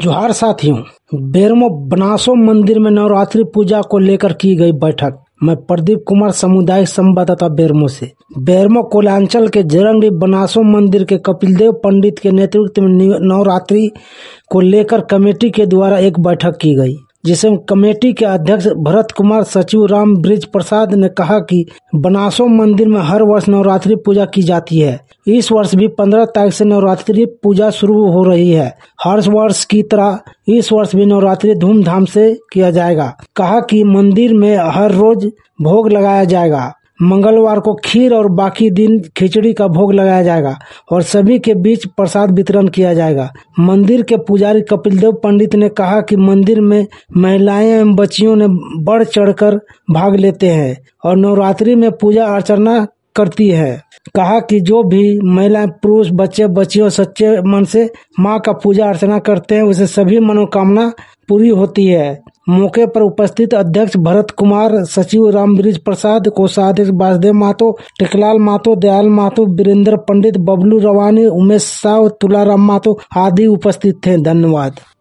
जोहार साथियों, बेरमो बनासो मंदिर में नवरात्रि पूजा को लेकर की गई बैठक। मैं प्रदीप कुमार, सामुदायिक संवाददाता बेरमो से। बेरमो कोलांचल के जरंगी बनासो मंदिर के कपिलदेव पंडित के नेतृत्व में नवरात्रि को लेकर कमेटी के द्वारा एक बैठक की गई, जिसमें कमेटी के अध्यक्ष भरत कुमार, सचिव राम बृज प्रसाद ने कहा कि बनासो मंदिर में हर वर्ष नवरात्रि पूजा की जाती है। इस वर्ष भी 15 तारीख से नवरात्रि पूजा शुरू हो रही है। हर वर्ष की तरह इस वर्ष भी नवरात्रि धूमधाम से किया जाएगा। कहा कि मंदिर में हर रोज भोग लगाया जाएगा। मंगलवार को खीर और बाकी दिन खिचड़ी का भोग लगाया जाएगा और सभी के बीच प्रसाद वितरण किया जाएगा। मंदिर के पुजारी कपिलदेव पंडित ने कहा कि मंदिर में महिलाएं एवं बच्चियों ने बढ़ चढ़कर भाग लेते हैं और नवरात्रि में पूजा अर्चना करती है। कहा कि जो भी महिलाएं, पुरुष, बच्चे बच्चियों सच्चे मन से मां का पूजा अर्चना करते हैं, उसे सभी मनोकामना पूरी होती है। मौके पर उपस्थित अध्यक्ष भरत कुमार, सचिव राम बृज प्रसाद, कोषाध्यक्ष वासुदेव महतो, टेकलाल महतो, दयाल महतो, वीरेंद्र पंडित, बबलू रवानी, उमेश साव, तुलाराम महतो आदि उपस्थित थे। धन्यवाद।